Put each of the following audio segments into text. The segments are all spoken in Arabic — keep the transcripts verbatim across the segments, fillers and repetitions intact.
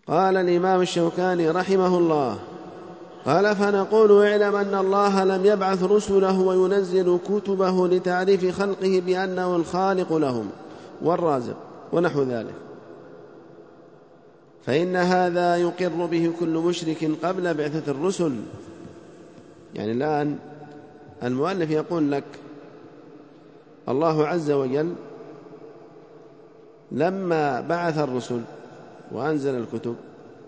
قال الإمام الشوكاني رحمه الله: قال: فنقول: اعلم أن الله لم يبعث رسله وينزل كتبه لتعريف خلقه بأنه الخالق لهم والرازق ونحو ذلك، فإن هذا يقر به كل مشرك قبل بعثة الرسل. يعني الآن المؤلف يقول لك الله عز وجل لما بعث الرسل وأنزل الكتب،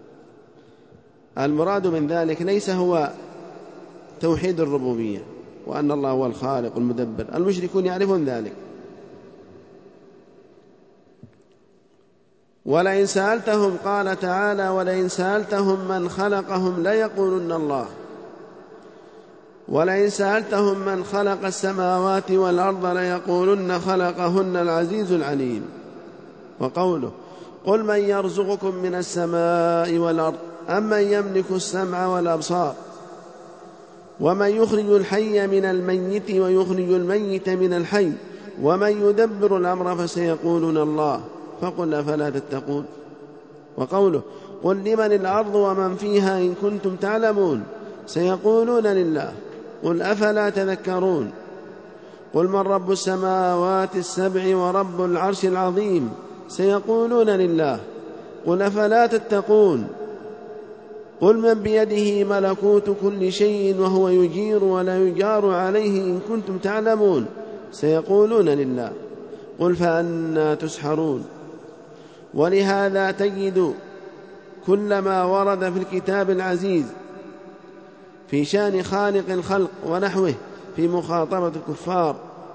المراد من ذلك ليس هو توحيد الربوبية وأن الله هو الخالق المدبر، المشركون يعرفون ذلك. ولئن سألتهم، قال تعالى: ولئن سألتهم من خلقهم ليقولن الله. ولئن سألتهم من خلق السماوات والأرض ليقولن خلقهن العزيز العليم. وقوله: قل من يرزقكم من السماء والأرض أمن يملك السمع والأبصار ومن يخرج الحي من الميت ويخرج الميت من الحي ومن يدبر الأمر فسيقولون الله فقل أفلا تتقون. وقوله: قل لمن الأرض ومن فيها إن كنتم تعلمون سيقولون لله قل أفلا تذكرون. قل من رب السماوات السبع ورب العرش العظيم سيقولون لله قل أفلا تتقون. قل من بيده ملكوت كل شيء وهو يجير ولا يجار عليه إن كنتم تعلمون سيقولون لله قل فأنى تسحرون. ولهذا تجد كل ما ورد في الكتاب العزيز في شأن خالق الخلق ونحوه في مخاطبة الكفار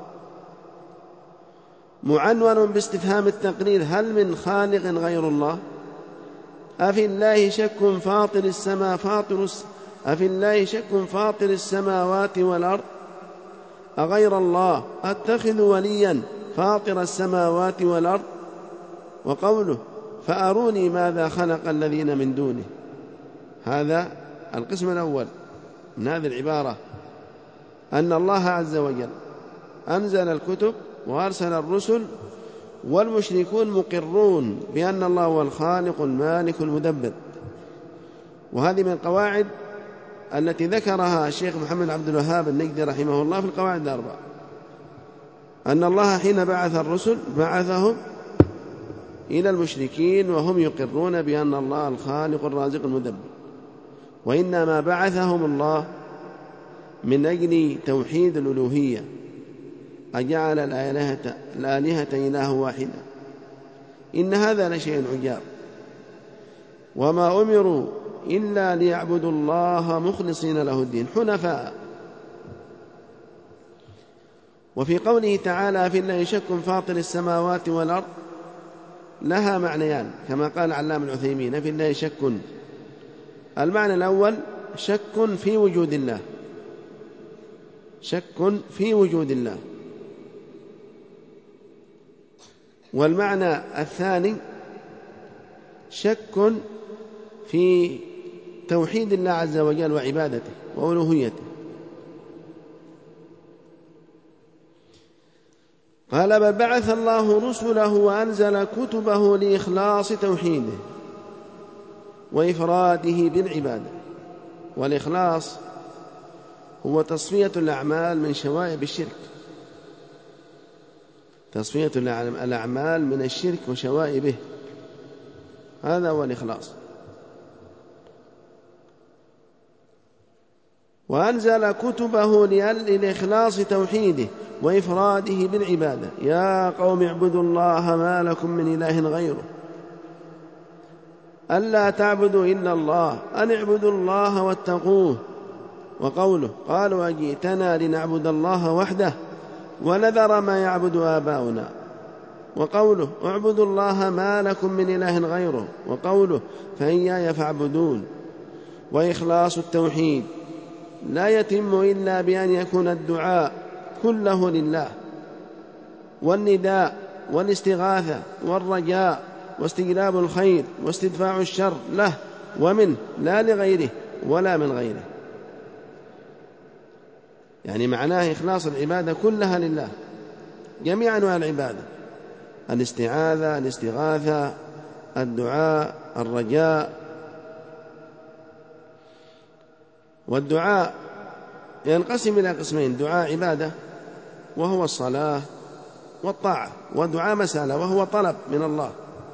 معنون باستفهام التقرير: هل من خالق غير الله؟ أفي الله شك فاطر السماء فاطر الس... أفي الله شك فاطر السماوات والأرض أغير الله أتخذ وليا فاطر السماوات والأرض. وقوله: فأروني ماذا خلق الذين من دونه. هذا القسم الأول من هذه العبارة، أن الله عز وجل أنزل الكتب وأرسل الرسل والمشركون مقرون بأن الله هو الخالق المالك المدبر. وهذه من القواعد التي ذكرها الشيخ محمد عبد الوهاب النجدي رحمه الله في القواعد الأربع، أن الله حين بعث الرسل بعثهم إلى المشركين وهم يقرون بأن الله الخالق الرازق المدبر، وإنما بعثهم الله من أجل توحيد الألوهية، أجعل الآلهة, الآلهة إله واحدة، إن هذا لشيء عجاب. وما أمروا إلا ليعبدوا الله مخلصين له الدين حنفاء. وفي قوله تعالى: في الله شك فاطر السماوات والأرض لها معنيان كما قال علام العثيمين: في الله شك، المعنى الأول شك في وجود الله، شك في وجود الله. والمعنى الثاني شك في توحيد الله عز وجل وعبادته وألوهيته. قال: بل بعث الله رسله وأنزل كتبه لإخلاص توحيده وإفراده بالعبادة. والإخلاص هو تصفية الأعمال من شوائب الشرك، تصفية الأعمال من الشرك وشوائبه، هذا هو الإخلاص. وأنزل كتبه لإخلاص توحيده وإفراده بالعبادة. يا قوم اعبدوا الله ما لكم من إله غيره ألا تعبدوا إلا الله أن اعبدوا الله واتقوه. وقوله: قالوا أجئتنا لنعبد الله وحده ونذر ما يعبد آباؤنا. وقوله: اعبدوا الله ما لكم من إله غيره. وقوله: فإياي فاعبدون. وإخلاص التوحيد لا يتم إلا بأن يكون الدعاء كله لله، والنداء والاستغاثة والرجاء واستجلاب الخير واستدفاع الشر له ومنه لا لغيره ولا من غيره. يعني معناه إخلاص العبادة كلها لله، جميع أنواع العبادة، الاستعاذة، الاستغاثة، الدعاء، الرجاء. والدعاء ينقسم إلى قسمين: دعاء عبادة وهو الصلاة والطاعة، ودعاء مسألة وهو طلب من الله.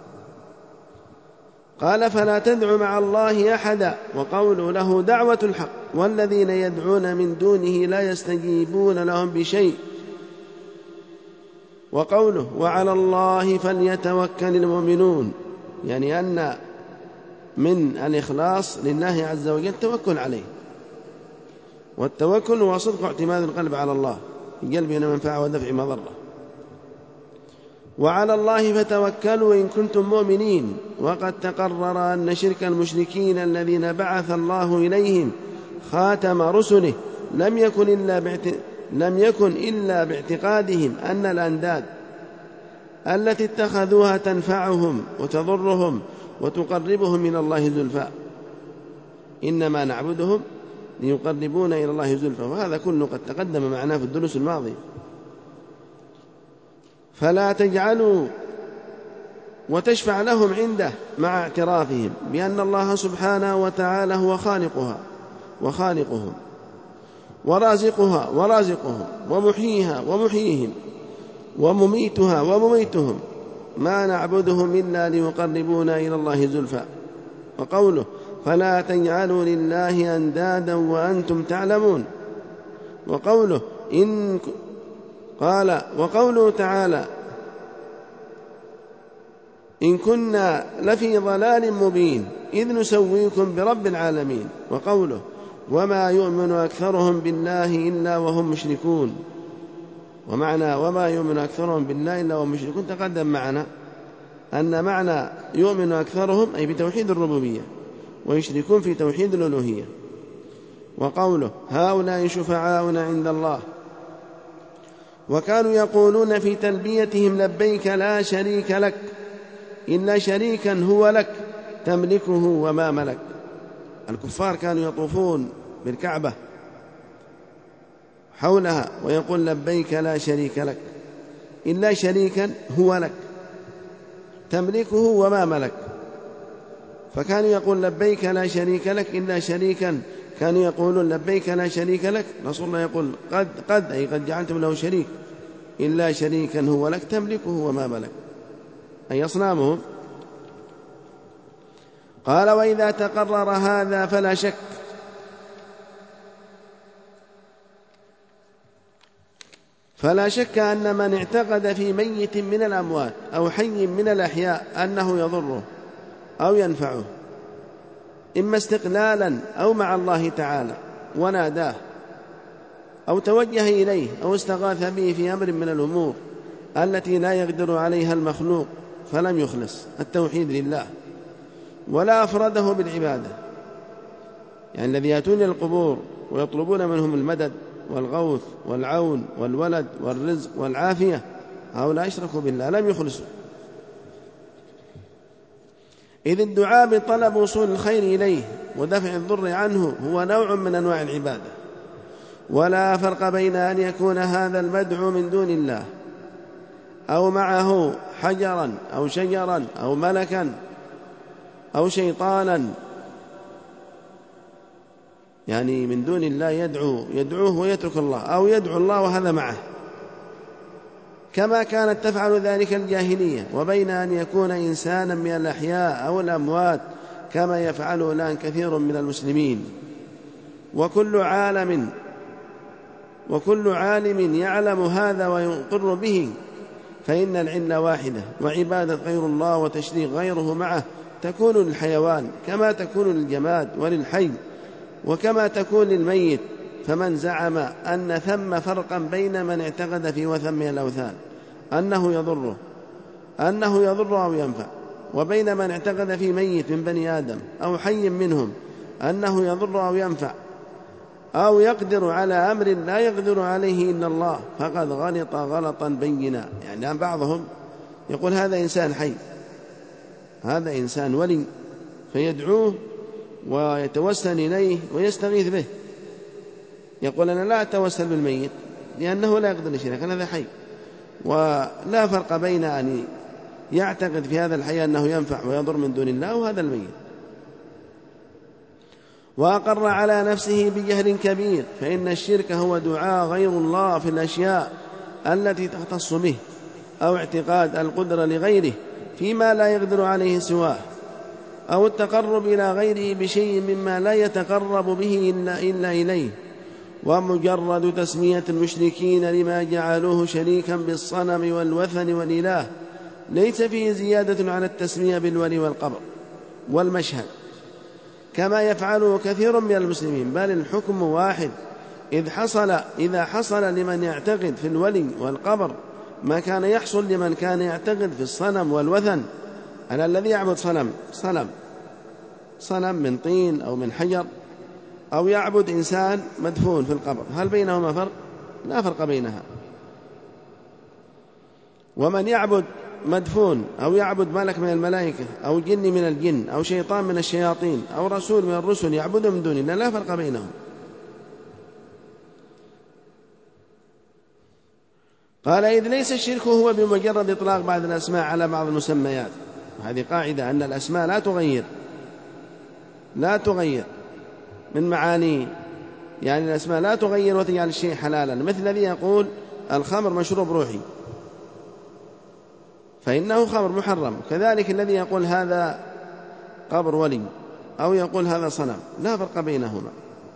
قال: فلا تدع مع الله أحدا. وقوله: له دعوة الحق والذين يدعون من دونه لا يستجيبون لهم بشيء. وقوله: وعلى الله فليتوكل المؤمنون، يعني أن من الإخلاص لله عز وجل التوكل عليه، والتوكل هو صدق اعتماد القلب على الله في جلب منفعة ودفع مضرة. وعلى الله فتوكلوا إن كنتم مؤمنين. وقد تقرر أن شرك المشركين الذين بعث الله إليهم خاتم رسله لم يكن إلا باعت... لم يكن إلا باعتقادهم أن الأنداد التي اتخذوها تنفعهم وتضرهم وتقربهم من الله زلفى، إنما نعبدهم ليقربون إلى الله زلفى. وهذا كله قد تقدم معناه في الدروس الماضية. فلا تجعلوا وتشفع لهم عنده مع اعترافهم بأن الله سبحانه وتعالى هو خالقها وخالقهم ورازقها ورازقهم ومحييها ومحييهم ومميتها ومميتهم، ما نعبدهم إلا ليقربونا إلى الله زلفى. وقوله: فلا تجعلوا لله أندادا وأنتم تعلمون. وقوله إن قال وقوله تعالى: إن كنا لفي ضلال مبين إذ نسويكم برب العالمين. وقوله: وما يؤمن أكثرهم بالله إلا وهم مشركون. ومعنى وما يؤمن أكثرهم بالله إلا وهم مشركون تقدم معنا أن معنى يؤمن أكثرهم أي بتوحيد الربوبية، ويشركون في توحيد الألوهية. وقوله: هؤلاء شفعاؤنا عند الله. وكانوا يقولون في تلبيتهم: لبيك لا شريك لك إلا شريكا هو لك تملكه وما ملك. الكفار كانوا يطوفون بالكعبة حولها ويقول: لبيك لا شريك لك إلا شريكا هو لك تملكه وما ملك. فكانوا يقول: لبيك لا شريك لك إلا شريكا، كانوا يقولون: لبيك لا شريك لك. رسول الله يقول: قد قد أي قد جعلتم له شريك، إلا شريكا هو لك تملكه وما ملك، أي أصنامهم. قال: وإذا تقرر هذا فلا شك فلا شك أن من اعتقد في ميت من الأموات أو حي من الأحياء أنه يضره أو ينفعه، إما استقلالا أو مع الله تعالى، وناداه أو توجه إليه أو استغاث به في أمر من الأمور التي لا يقدر عليها المخلوق، فلم يخلص التوحيد لله ولا أفرده بالعبادة. يعني الذي يأتون القبور ويطلبون منهم المدد والغوث والعون والولد والرزق والعافية، هؤلاء أشركوا بالله، لم يخلصوا. إذ الدعاء بطلب وصول الخير إليه ودفع الضر عنه هو نوع من أنواع العبادة، ولا فرق بين أن يكون هذا المدعو من دون الله أو معه حجرا أو شجرا أو ملكا أو شيطانا، يعني من دون الله يدعو يدعوه ويترك الله، أو يدعو الله وهذا معه، كما كانت تفعل ذلك الجاهلية. وبين أن يكون إنسانا من الأحياء أو الأموات كما يفعله الآن كثير من المسلمين. وكل عالم وكل عالم يعلم هذا ويقر به، فإن العلة واحدة، وعبادة غير الله وتشريك غيره معه تكون للحيوان كما تكون للجماد وللحي وكما تكون للميت. فمن زعم أن ثم فرقا بين من اعتقد في وثم الأوثان أنه يضره أنه يضر أو ينفع، وبين من اعتقد في ميت من بني آدم أو حي منهم أنه يضر أو ينفع أو يقدر على أمر لا يقدر عليه إلا الله، فقد غلط غلطا بينا. يعني بعضهم يقول: هذا إنسان حي، هذا إنسان ولي، فيدعوه ويتوسل إليه ويستغيث به. يقول: أنا لا أتوسل بالميت لأنه لا يقدر شيئا، هذا حي. ولا فرق بين أن يعتقد في هذا الحي أنه ينفع ويضر من دون الله وهذا الميت. وأقر على نفسه بجهل كبير، فإن الشرك هو دعاء غير الله في الأشياء التي تختص به، أو اعتقاد القدرة لغيره فيما لا يقدر عليه سواه، أو التقرب إلى غيره بشيء مما لا يتقرب به إلا, إلا إليه. ومجرد تسمية المشركين لما جعلوه شريكا بالصنم والوثن والإله ليس فيه زيادة على التسمية بالولي والقبر والمشهد كما يفعله كثير من المسلمين، بل الحكم واحد إذ حصل إذا حصل لمن يعتقد في الولي والقبر ما كان يحصل لمن كان يعتقد في الصنم والوثن. على الذي يعبد صنم صنم صنم من طين أو من حجر، أو يعبد إنسان مدفون في القبر، هل بينهما فرق؟ لا فرق بينها. ومن يعبد مدفون أو يعبد ملك من الملائكة أو جن من الجن أو شيطان من الشياطين أو رسول من الرسل يعبد من دون الله لا فرق بينهم. قال إذ ليس الشرك هو بمجرد إطلاق بعض الأسماء على بعض المسميات. هذه قاعدة أن الأسماء لا تغير لا تغير من معاني، يعني الأسماء لا تغير وتجعل الشيء حلالا، مثل الذي يقول الخمر مشروب روحي فإنه خمر محرم، كذلك الذي يقول هذا قبر ولي أو يقول هذا صنم لا فرق بينهما.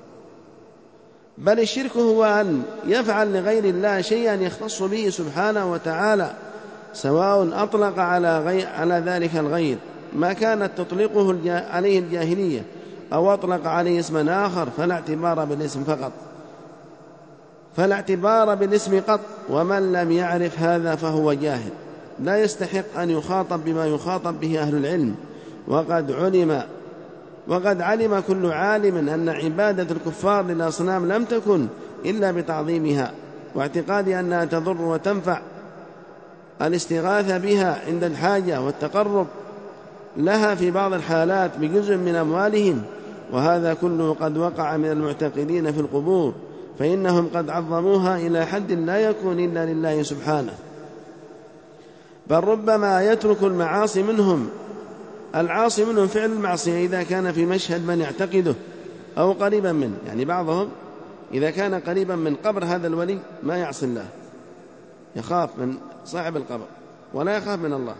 بل الشرك هو أن يفعل لغير الله شيئا يختص به سبحانه وتعالى، سواء أطلق على, غير على ذلك الغير ما كانت تطلقه عليه الجاهلية أو أطلق عليه اسما آخر فلا اعتبار بالاسم فقط فلا اعتبار بالاسم قط. ومن لم يعرف هذا فهو جاهل لا يستحق أن يخاطب بما يخاطب به أهل العلم. وقد علم وقد علم كل عالم أن عبادة الكفار للأصنام لم تكن إلا بتعظيمها واعتقاد أنها تضر وتنفع، الاستغاثة بها عند الحاجة والتقرب لها في بعض الحالات بجزء من أموالهم، وهذا كله قد وقع من المعتقدين في القبور، فإنهم قد عظموها إلى حد لا يكون إلا لله سبحانه. بل ربما يترك المعاصي منهم العاصي منهم فعل المعصية إذا كان في مشهد من يعتقده أو قريبا منه، يعني بعضهم إذا كان قريبا من قبر هذا الولي ما يعصي الله، يخاف من صاحب القبر ولا يخاف من الله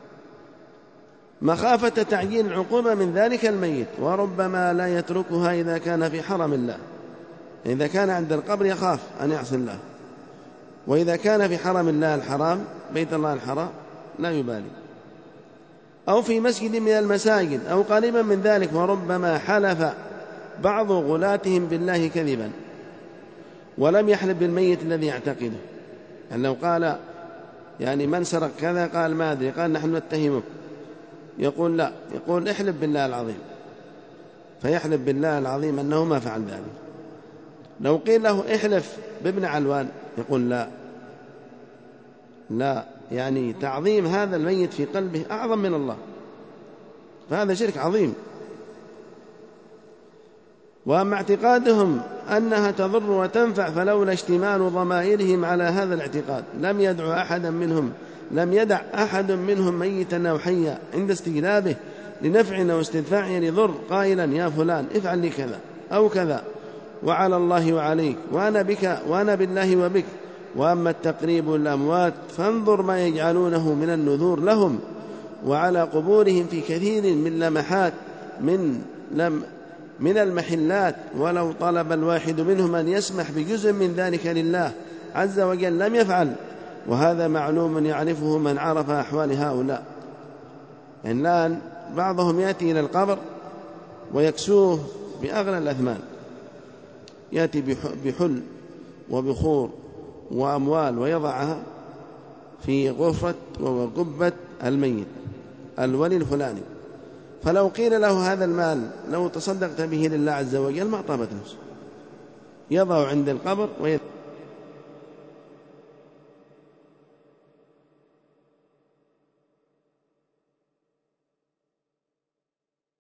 مخافة تعجيل العقوبة من ذلك الميت، وربما لا يتركها إذا كان في حرم الله، إذا كان عند القبر يخاف أن يعصي الله، وإذا كان في حرم الله الحرام بيت الله الحرام لا يبالي، أو في مسجد من المساجد أو قريبا من ذلك. وربما حلف بعض غلاتهم بالله كذبا ولم يحلف بالميت الذي يعتقده، يعني لو قال يعني من سرق كذا قال ما أدري، قال نحن نتهمك، يقول لا، يقول احلف بالله العظيم، فيحلف بالله العظيم أنه ما فعل ذلك. لو قيل له احلف بابن علوان يقول لا لا، يعني تعظيم هذا الميت في قلبه أعظم من الله، فهذا شرك عظيم. وأما اعتقادهم أنها تضر وتنفع فلولا اشتمال ضمائرهم على هذا الاعتقاد لم يدع أحدا منهم لم يدع أحد منهم ميتا أو حيا عند استجلابه لنفع أو استدفاع لضر قائلا يا فلان افعل لي كذا أو كذا وعلى الله وعليك وأنا بك وأنا بالله وبك. وأما التقريب للأموات فانظر ما يجعلونه من النذور لهم وعلى قبورهم في كثير من لمحات من لم من المحلات، ولو طلب الواحد منهم أن يسمح بجزء من ذلك لله عز وجل لم يفعل، وهذا معلوم يعرفه من عرف أحوال هؤلاء. الآن بعضهم يأتي إلى القبر ويكسوه بأغلى الأثمان، يأتي بحل وبخور وأموال ويضعها في غرفة وقبة الميت الولي الفلاني، فلو قيل له هذا المال لو تصدقت به لله عز وجل ما طابت نفسه، يضع عند القبر ويذهب.